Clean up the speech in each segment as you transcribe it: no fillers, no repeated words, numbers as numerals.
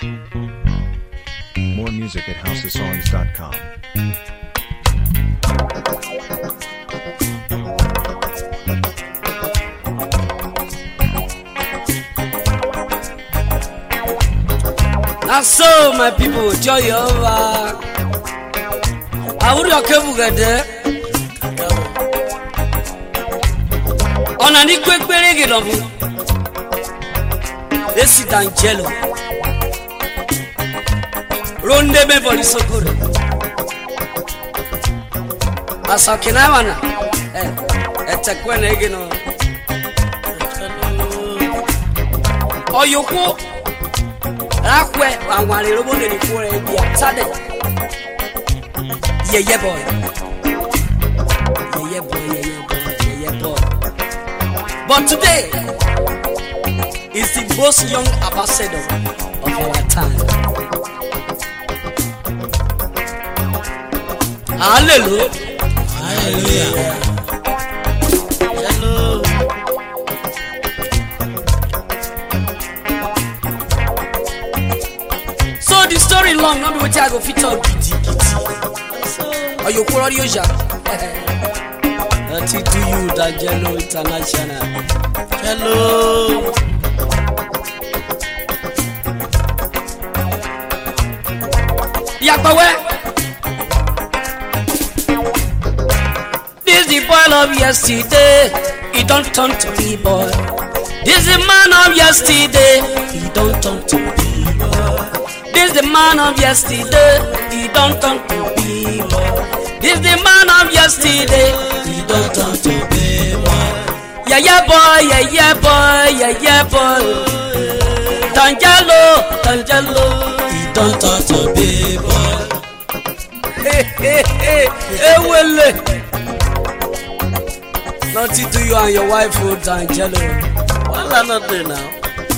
More music at housesongs.com. And so, my people, joy over. I would your cable get there. On an equal period of it. This is Angelo. Ronde me for the Sokore. As I can have it's a queen again. Oh, you go. Rakwe wangwale robo ni kwa dia sade yeah boy but today is the most young ambassador of our time. Hallelujah. Hello. So the story long, not be what I go fit on kitty. Are you call your job? That's it to you, D'Angelo International. Hello. Yakbawe. This the boy of yesterday. He don't turn to be boy. This the man of yesterday. He don't turn to be boy. This the man of yesterday, he don't turn to be boy. This the man of yesterday, he don't turn to be boy. Yeah boy, yeah boy. D'Angelo, he don't turn to be boy. Hey, well, nothing to you and your wife, D'Angelo. What are not doing now?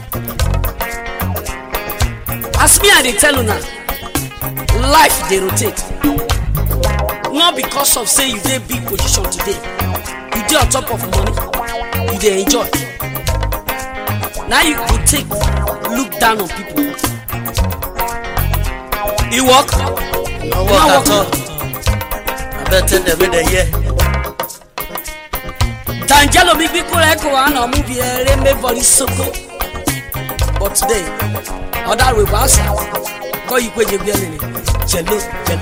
As me, I dey tell you now, life they rotate. Not because of say you dey big position today, you dey on top of money, you dey enjoy. Now you go take look down on people. You work? No work at all. I better tell them in the year. D'Angelo big people echo and a movie remember for the Soko. But today, other way was go you go Jello.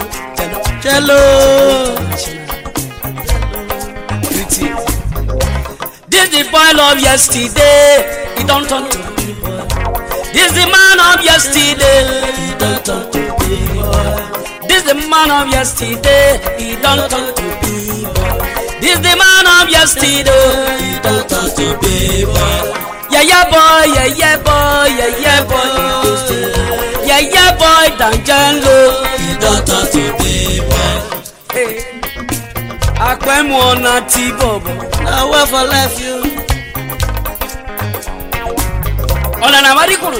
Pretty. This the boy of yesterday, he don't turn to be boy. This the man of yesterday, he don't turn to be boy. This the man of yesterday, he don't turn to be boy. This the man of yesterday, he don't turn to be boy. Yeah boy. Yeah boy, D'Angelo, he don't talk to be boy. Hey, I climb one at T-Bobo. Now where for life you? On an American.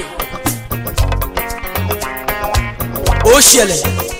Oh, Shelley.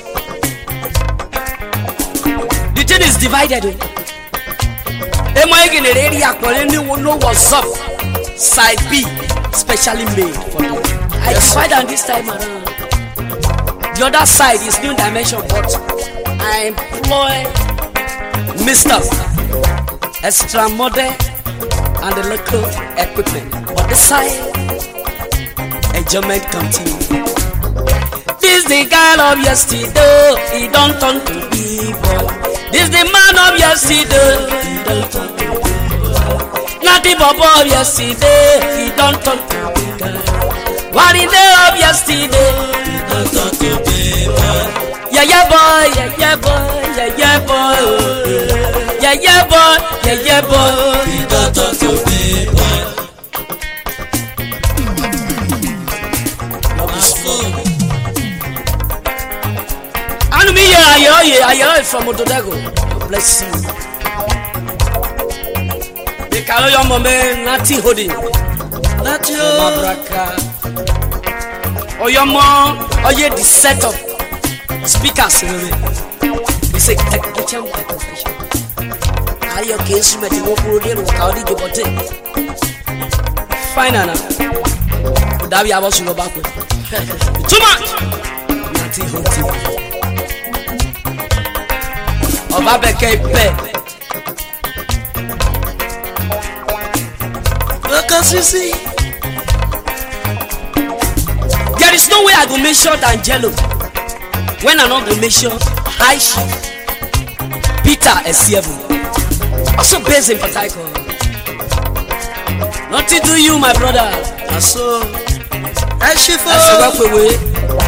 The thing is divided. Am I in the area? Anyone know what's up? Side B, specially made for them. I tried on this time around. The other side is new dimension, but I employ Mr. Extra Model and the local equipment. But the side, enjoyment continues. This the guy of yesterday, he don't turn to be boy. This the man of yesterday, he don't turn to be boy. Not the bobo of yesterday, he don't turn to be guy. What in the of yesterday, he don't turn to be boy. Yeah boy. He don't turn to be boy. And me I hear it from Otodago. Bless you. The carry your mom, Nati holding. Nati Mabraka. Or your mom, or you the set of speakers. You say, take the champ. Are you case met in Okurodian or Kaudi Jobote? Fine, Anna. Would that be about to go back with? Too much. Nanti hoti. Oba beke ipe. Wakasisi. There is no way I go make sure than Jello. When I not go make sure high sheep. Peter Esievu. Also based in Port Harcourt. Nothing to you, my brother. So, I shift for. That's a rough away.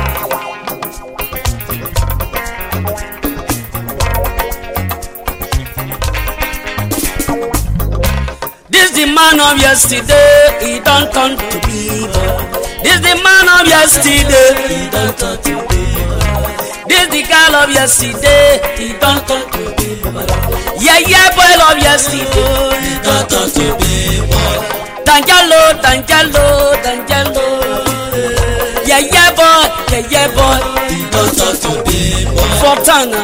This the man of yesterday, he don't turn to people. This the man of yesterday, he don't turn to people. This the girl of yesterday, he don't turn to people. Yeah, boy of yesterday, he don't turn to people. Danjalo. Yeah, boy, he don't turn to people. For Tana,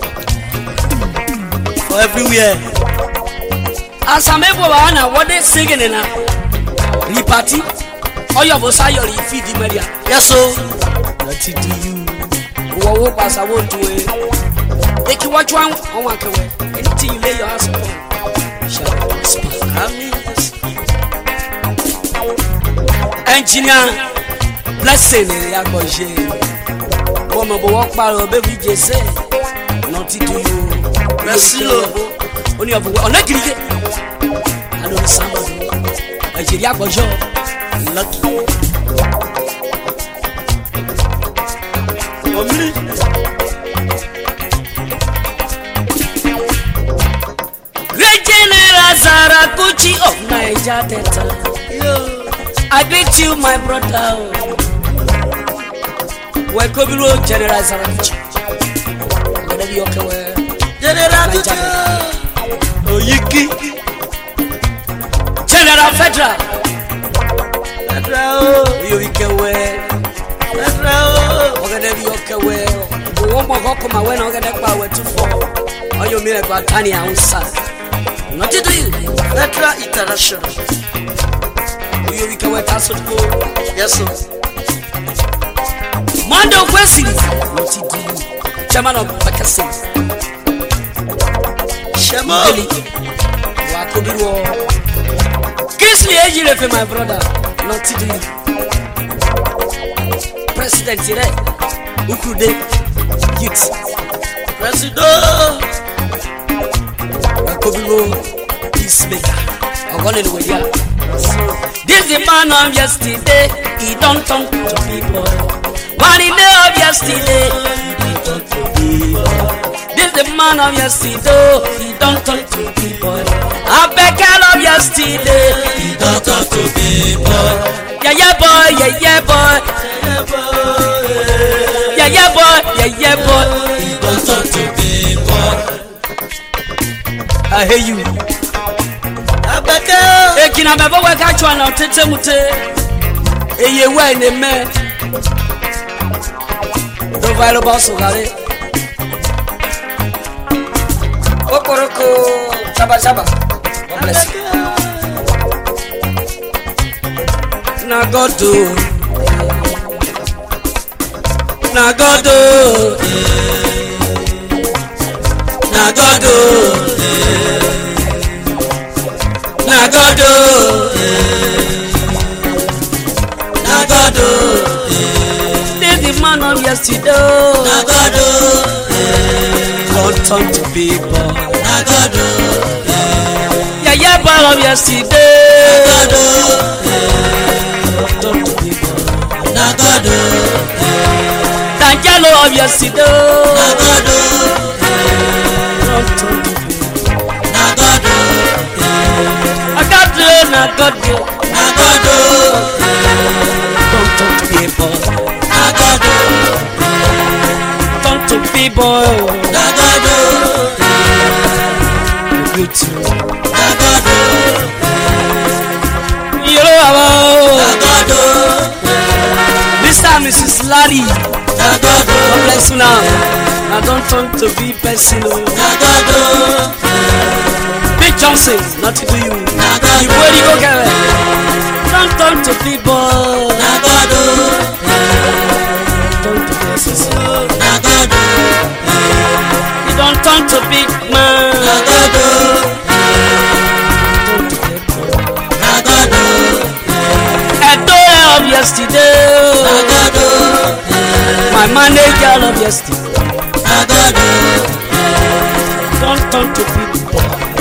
For everywhere. as I'm able to what they singing in a party. All your voice are your feed the media. Yes, so. What do you? Who pass I want to it. Make you watch one on one way. Anything you lay your hands upon shall prosper. Engineer, blessing, Yakoje. Woman, but walk by a baby, just say, not to you. Merci, Lord. Only of on a cricket. I know somebody. I said, Yakoje. Lucky. Great General Sarakuchi of Niger Delta. I greet you, my brother. Welcome you, General Sarakuchi. Whatever you okay, General Oyiki. General Federal. Federal. You can wear. Federal. Whatever you okay, well. One more go come away, I'm gonna power 2-4. All you mean about Tanya outside. Not to do you. Federal International. You can wear tassel go. Yes, sir. Mando Wesley. Not to do you. Chairman of Pakistan. Shema. Wakobi war. Kisley Ejire for my brother. Not to do you. President here. Ukude. Youth. President. Wakobi war. Peacemaker. I'm going to the This the man of yesterday, he don't turn to people. One in the of yesterday, he don't turn to people. This the man of yesterday, he don't turn to people. I beg of yesterday, he don't turn to people. Yeah, boy, boy. Yeah, boy, he don't turn to people. I hear you. Ekina bebo we ka chwa na tete mute eye we ne me do valo boss gare okoroko chaba God bless you na God do na God do na God do Nagado, this the man of yesterday. Nagado, God turn to people. Nagado, yeah, boy of yesterday. Nagado, God turn to people. Nagado, Danjalo of yesterday. Nagado, God turn to people. Nagado. Nagado, don't talk to people. Nagado, don't talk to people. Nagado, good to Nagado, you know Nagado, Mr. and Mrs. Larry. Nagado, God bless you now. Now don't talk to be personal. Nagado. Johnson, not to do you. Nagado. You where you go, Gary? Don't talk to people. Nagado. yesterday. My manager of yesterday. Don't turn to people.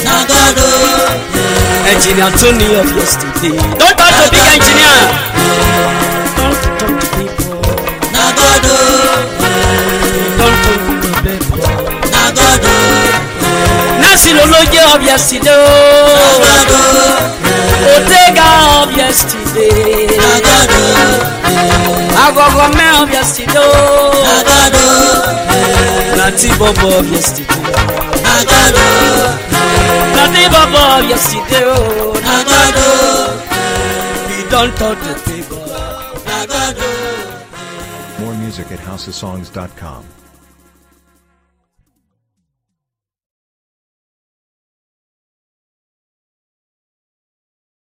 Engineer Tony of yesterday. Don't turn to big engineer. Don't turn to people. Don't turn to people. Nancy Loloye of yesterday. Otega of yesterday. Agogome of yesterday. Nati Bobo of yesterday. Nati Bobo of yesterday. We don't touch the people. More music at housesongs.com.